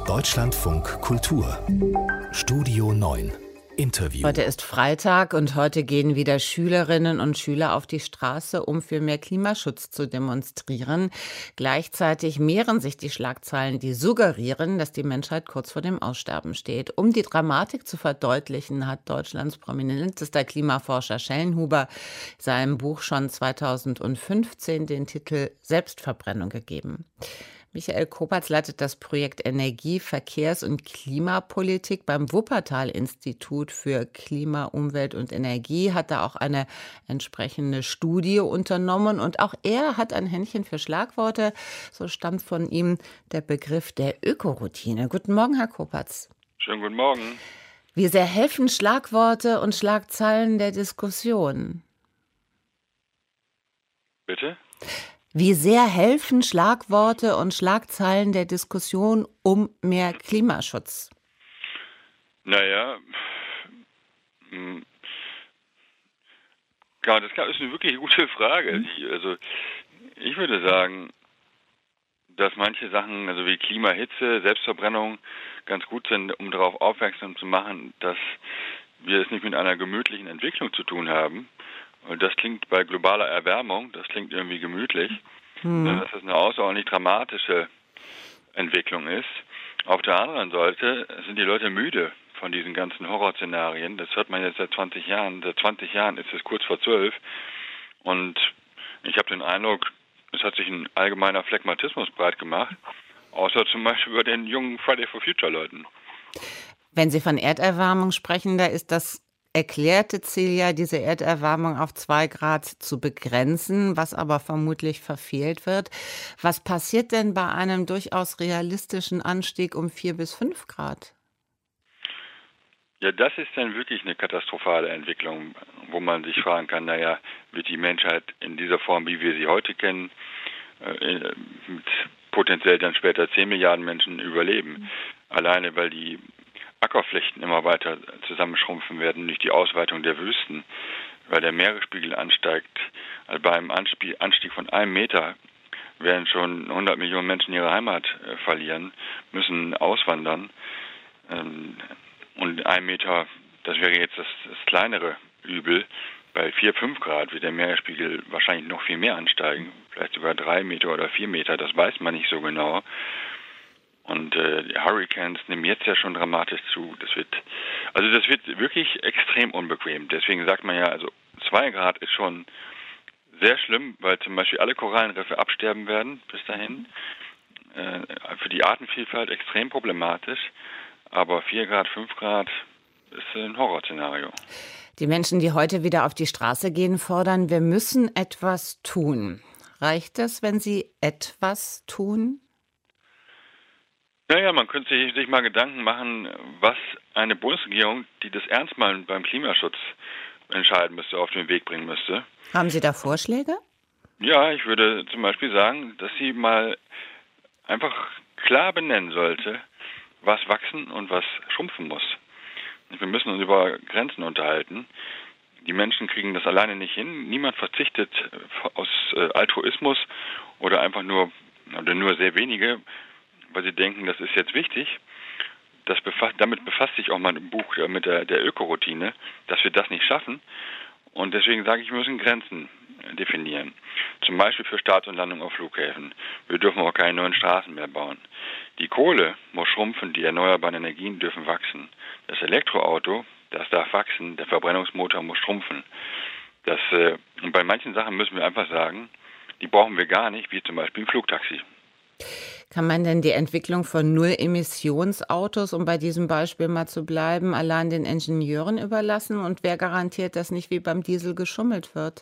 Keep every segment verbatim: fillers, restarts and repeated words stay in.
Deutschlandfunk Kultur Studio neun Interview. Heute ist Freitag und heute gehen wieder Schülerinnen und Schüler auf die Straße, um für mehr Klimaschutz zu demonstrieren. Gleichzeitig mehren sich die Schlagzeilen, die suggerieren, dass die Menschheit kurz vor dem Aussterben steht. Um die Dramatik zu verdeutlichen, hat Deutschlands prominentester Klimaforscher Schellnhuber seinem Buch schon zweitausendfünfzehn den Titel Selbstverbrennung gegeben. Michael Kopatz leitet das Projekt Energie, Verkehrs- und Klimapolitik beim Wuppertal-Institut für Klima, Umwelt und Energie, hat da auch eine entsprechende Studie unternommen und auch er hat ein Händchen für Schlagworte. So stammt von ihm der Begriff der Ökoroutine. Guten Morgen, Herr Kopatz. Schönen guten Morgen. Wie sehr helfen Schlagworte und Schlagzeilen der Diskussion? Bitte? Wie sehr helfen Schlagworte und Schlagzeilen der Diskussion um mehr Klimaschutz? Naja, ja, das ist eine wirklich gute Frage. Also ich würde sagen, dass manche Sachen, also wie Klimahitze, Selbstverbrennung, ganz gut sind, um darauf aufmerksam zu machen, dass wir es nicht mit einer gemütlichen Entwicklung zu tun haben. Und das klingt bei globaler Erwärmung, das klingt irgendwie gemütlich, hm. dass das eine außerordentlich dramatische Entwicklung ist. Auf der anderen Seite sind die Leute müde von diesen ganzen Horrorszenarien. Das hört man jetzt seit zwanzig Jahren. Seit zwanzig Jahren ist es kurz vor zwölf. Und ich habe den Eindruck, es hat sich ein allgemeiner Phlegmatismus breit gemacht, außer zum Beispiel bei den jungen Friday for Future Leuten. Wenn Sie von Erderwärmung sprechen, da ist das erklärte Ziel ja, diese Erderwärmung auf zwei Grad zu begrenzen, was aber vermutlich verfehlt wird. Was passiert denn bei einem durchaus realistischen Anstieg um vier bis fünf Grad? Ja, das ist dann wirklich eine katastrophale Entwicklung, wo man sich fragen kann, naja, wird die Menschheit in dieser Form, wie wir sie heute kennen, äh, mit potenziell dann später zehn Milliarden Menschen überleben? Mhm. Alleine, weil die Ackerflächen immer weiter zusammenschrumpfen werden durch die Ausweitung der Wüsten, weil der Meeresspiegel ansteigt. Also bei einem Anstieg von einem Meter werden schon hundert Millionen Menschen ihre Heimat äh, verlieren, müssen auswandern. Ähm, und ein Meter, das wäre jetzt das, das kleinere Übel. Bei vier, fünf Grad wird der Meeresspiegel wahrscheinlich noch viel mehr ansteigen, vielleicht sogar drei Meter oder vier Meter, das weiß man nicht so genau. Und äh, die Hurricanes nehmen jetzt ja schon dramatisch zu. Das wird, also das wird wirklich extrem unbequem. Deswegen sagt man ja, also zwei Grad ist schon sehr schlimm, weil zum Beispiel alle Korallenriffe absterben werden bis dahin. Äh, für die Artenvielfalt extrem problematisch. Aber vier Grad, fünf Grad ist ein Horrorszenario. Die Menschen, die heute wieder auf die Straße gehen, fordern, wir müssen etwas tun. Reicht es, wenn sie etwas tun? Naja, man könnte sich, sich mal Gedanken machen, was eine Bundesregierung, die das ernst meint beim Klimaschutz entscheiden müsste, auf den Weg bringen müsste. Haben Sie da Vorschläge? Ja, ich würde zum Beispiel sagen, dass sie mal einfach klar benennen sollte, was wachsen und was schrumpfen muss. Wir müssen uns über Grenzen unterhalten. Die Menschen kriegen das alleine nicht hin. Niemand verzichtet aus Altruismus oder einfach nur, oder nur sehr wenige, weil sie denken, das ist jetzt wichtig. Das befasst, damit befasst sich auch mein Buch mit der, der Ökoroutine, dass wir das nicht schaffen. Und deswegen sage ich, wir müssen Grenzen definieren. Zum Beispiel für Starts und Landung auf Flughäfen. Wir dürfen auch keine neuen Straßen mehr bauen. Die Kohle muss schrumpfen, die erneuerbaren Energien dürfen wachsen. Das Elektroauto, das darf wachsen, der Verbrennungsmotor muss schrumpfen. Das, äh, und bei manchen Sachen müssen wir einfach sagen, die brauchen wir gar nicht, wie zum Beispiel ein Flugtaxi. Kann man denn die Entwicklung von Null-Emissionsautos, um bei diesem Beispiel mal zu bleiben, allein den Ingenieuren überlassen? Und wer garantiert, dass nicht wie beim Diesel geschummelt wird?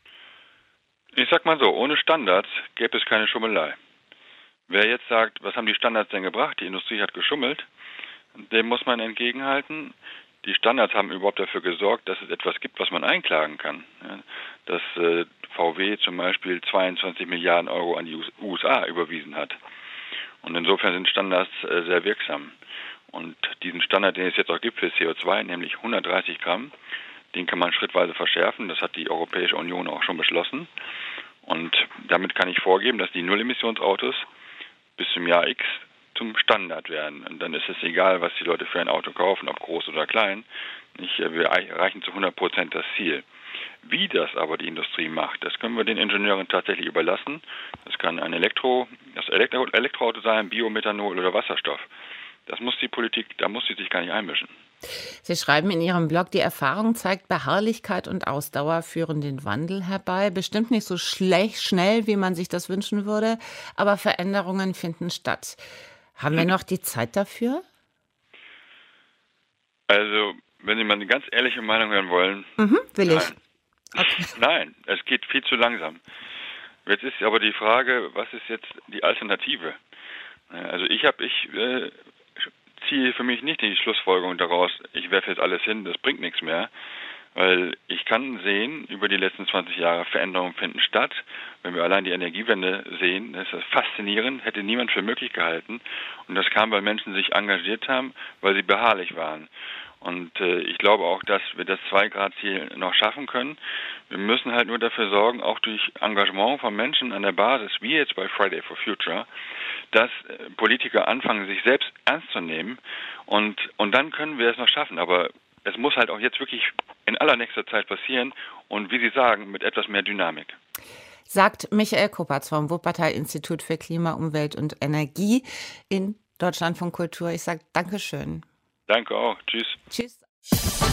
Ich sag mal so, ohne Standards gäbe es keine Schummelei. Wer jetzt sagt, was haben die Standards denn gebracht? Die Industrie hat geschummelt, dem muss man entgegenhalten. Die Standards haben überhaupt dafür gesorgt, dass es etwas gibt, was man einklagen kann. Dass äh, V W zum Beispiel zweiundzwanzig Milliarden Euro an die U S A überwiesen hat. Und insofern sind Standards äh, sehr wirksam. Und diesen Standard, den es jetzt auch gibt für C O zwei, nämlich hundertdreißig Gramm, den kann man schrittweise verschärfen. Das hat die Europäische Union auch schon beschlossen. Und damit kann ich vorgeben, dass die Null-Emissionsautos bis zum Jahr X zum Standard werden. Und dann ist es egal, was die Leute für ein Auto kaufen, ob groß oder klein. Nicht, wir erreichen zu hundert Prozent das Ziel. Wie das aber die Industrie macht, das können wir den Ingenieuren tatsächlich überlassen. Das kann ein Elektro, das Elektro, Elektroauto sein, Biomethanol oder Wasserstoff. Das muss die Politik, da muss sie sich gar nicht einmischen. Sie schreiben in Ihrem Blog, die Erfahrung zeigt, Beharrlichkeit und Ausdauer führen den Wandel herbei. Bestimmt nicht so schlecht, schnell, wie man sich das wünschen würde, aber Veränderungen finden statt. Haben wir noch die Zeit dafür? Also, wenn Sie mal eine ganz ehrliche Meinung hören wollen, Mhm, will nein. ich. Okay. Nein, es geht viel zu langsam. Jetzt ist aber die Frage, was ist jetzt die Alternative? Also ich habe, ich äh, ziehe für mich nicht die Schlussfolgerung daraus, ich werfe jetzt alles hin, das bringt nichts mehr. Weil ich kann sehen, über die letzten zwanzig Jahre Veränderungen finden statt. Wenn wir allein die Energiewende sehen, das ist faszinierend, hätte niemand für möglich gehalten. Und das kam, weil Menschen sich engagiert haben, weil sie beharrlich waren. Und äh, ich glaube auch, dass wir das zwei-Grad-Ziel noch schaffen können. Wir müssen halt nur dafür sorgen, auch durch Engagement von Menschen an der Basis, wie jetzt bei Friday for Future, dass äh, Politiker anfangen, sich selbst ernst zu nehmen. Und, und dann können wir es noch schaffen. Aber es muss halt auch jetzt wirklich in allernächster Zeit passieren und, wie Sie sagen, mit etwas mehr Dynamik. Sagt Michael Kopatz vom Wuppertal-Institut für Klima, Umwelt und Energie in Deutschlandfunk Kultur. Ich sage Dankeschön. Danke auch. Tschüss. Tschüss.